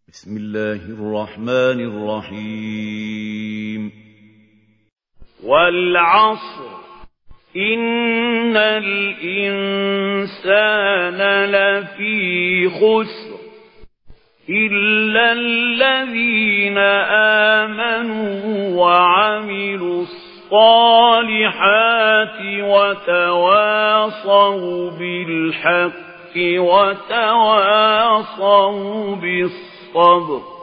بسم الله الرحمن الرحيم والعصر إن الإنسان لفي خسر إلا الذين آمنوا وعملوا الصالحات وتواصوا بالحق وتواصوا بالصبر